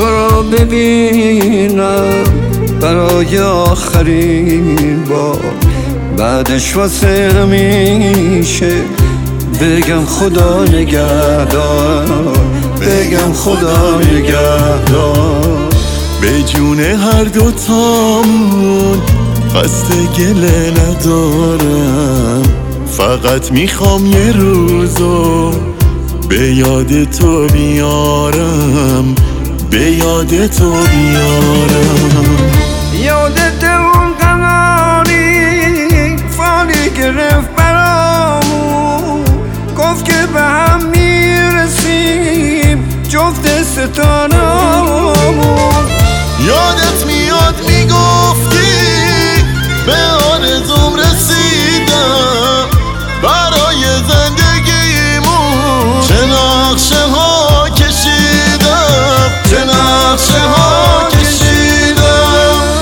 تو را ببینم برای آخرین بار، بعدش واسه همیشه بگم خدا نگهدار، بگم خدا نگهدار. به جون هر دوتامون قصد گله ندارم، فقط میخوام یه روزو به یاد تو بیارم، به یاد تو بیارم. یادت اون قمری فالی گرفت برامون، گفت که به هم میرسیم جفت ستاره‌مون. یادت میاد میگفتی به آرزوم رسیدم، برای زندگیمون چه نقشه ها کشیدم، چه نقشه ها کشیدم.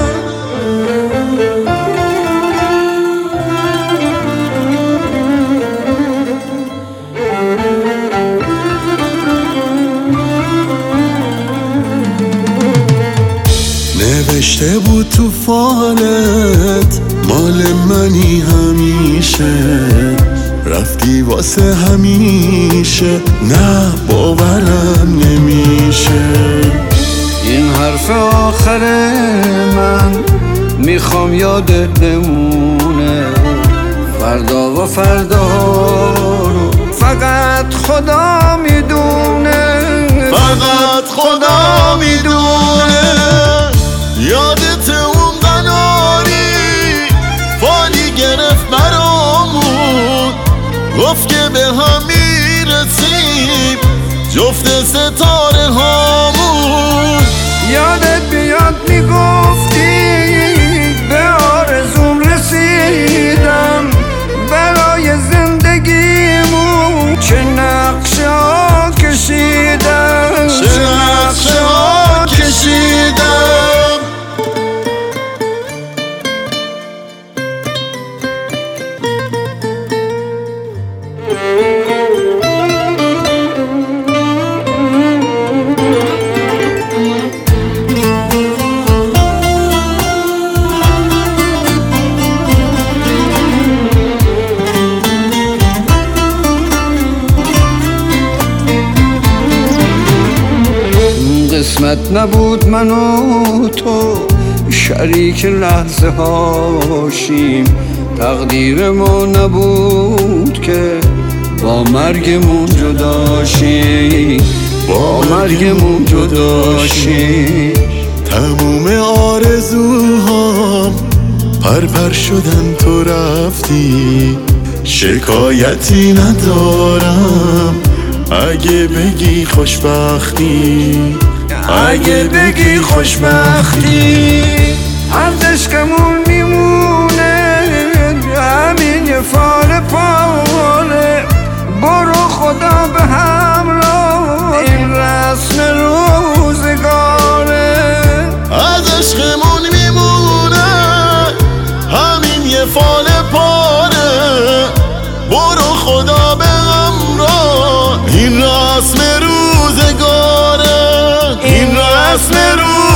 نوشته بود تو فالت مال منی همیشه، رفتی واسه همیشه، نه باورم نمیشه. این حرف آخر من میخوام یادت بمونه، فردا و فردا رو فقط خدا میدونه، فقط خدا میدونه. یادت اون قناری فالی گرفت برامون، گفت که به هم میرسیم جفت ستاره هامون. یادت بیاد میگفتی به آرزوم رسیدم، برای زندگیمون چه نقشه ها کشیدم، چه نقشه ها کشیدم. قسمت نبود من و تو شریک لحظه هاشیم، تقدیر ما نبود که با مرگمون جداشیم، با مرگمون جداشیم. تموم آرزوهام پرپر شدن تو رفتی، شکایتی ندارم اگه بگی خوشبختی، اگه بگی خوشبختی. از عشقمون میمونه همین یه فال پاره، برو خدا به همراه این رسم روزگاره. از عشقمون میمونه همین یه فال پاره، برو خدا به همراه این رسم روزگاره، این رسم روزگاره.